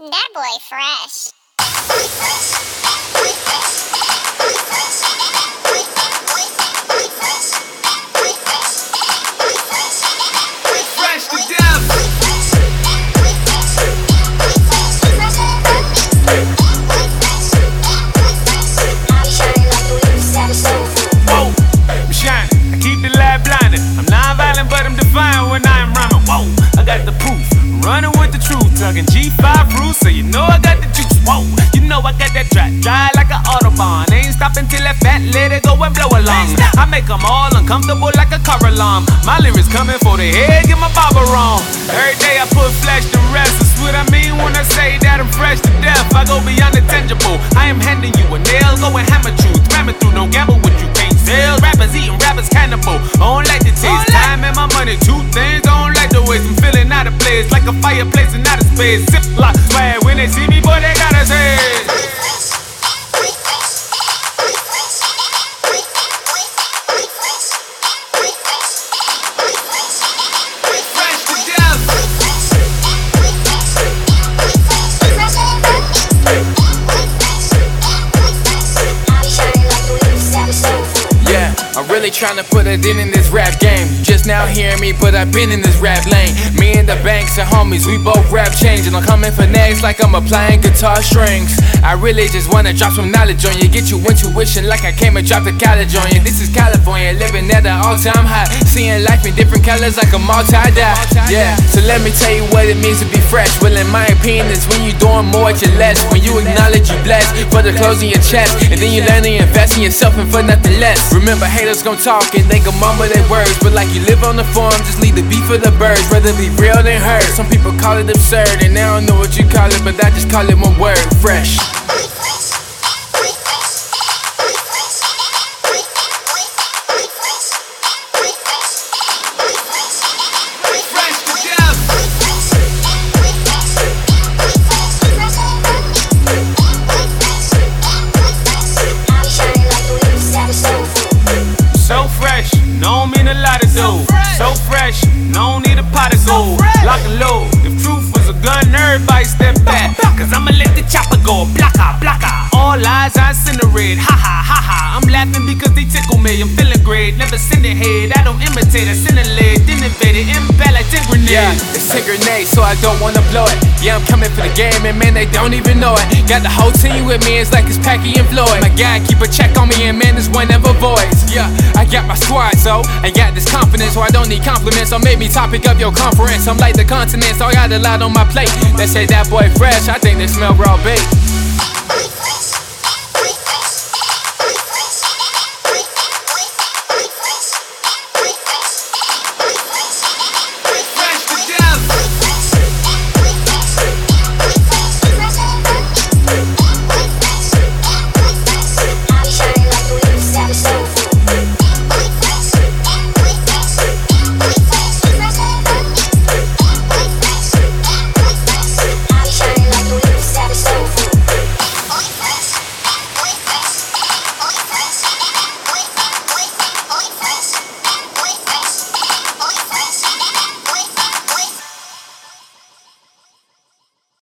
That boy fresh. Fresh to death. Whoa, I'm shining. I keep the lab blinded. I'm non-violent, but I'm defiant when I am rhyming. Whoa, I got the proof. I'm running with the truth. Tugging G5 roots, so you know I got the juice. Whoa, you know I got that track. Dry like an Autobahn. Ain't stopping till that fat lady go and blow along. I make them all uncomfortable like a car alarm. My lyrics coming for the head, get my barber wrong. Every day I put flesh to rest. That's what I mean when I say that I'm fresh to death. I go beyond the tangible. I am handing you a nail, go and hammer truth. Ramming through, no gamble what you can't sell. Rappers eating, rappers cannibal. I don't like the taste. Time and my money, two things. I don't like the waste. I'm feeling out of place, like a fireplace in outer space. Zip lock, swag. When they see me, boy, they gotta say. I'm really tryna put it in this rap game. Just now hearing me, but I've been in this rap lane. Me and the Banks are homies, we both rap change. And I'm coming for next like I'm applying guitar strings. I really just wanna drop some knowledge on you. Get you intuition like I came and dropped a college on you. This is California, living at an all-time high. Seeing life in different colors like a multi-dye. Yeah, so let me tell you what it means to be fresh. Well, in my opinion, it's when you're doing more with your less. When you acknowledge you blessed for the clothes in your chest. And then you learn to invest in yourself and for nothing less. Remember, haters gon' talk and they gon' mumble their words. But like you live on the farm, just leave the beef for the birds. Rather be real than hurt. Some people call it absurd, and they don't know what you call it, but I just call it one word: fresh. So fresh, no mean a lot of dough. So fresh, no need a pot of gold. Lock and load, if truth was a gun, everybody step back. Cause I'ma let the chopper go, blocka, blocka. All eyes I incinerate, ha ha ha ha. I'm laughing because they tickle me, I'm feeling great. Never send it head, I don't imitate, I simulate. Innovated, impact like 10 grenades. Yeah, it's 10 grenades, so I don't wanna blow it. Yeah, I'm coming for the game, and man, they don't even know it. Got the whole team with me, it's like it's Packy and Floyd. My guy keep a check on me, and man, this one never voids. Yeah, I got my squad, so I got this confidence, so I don't need compliments. So make me topic of your conference. I'm like the continent, so I got a lot on my plate. They say that boy fresh, I think they smell raw bait.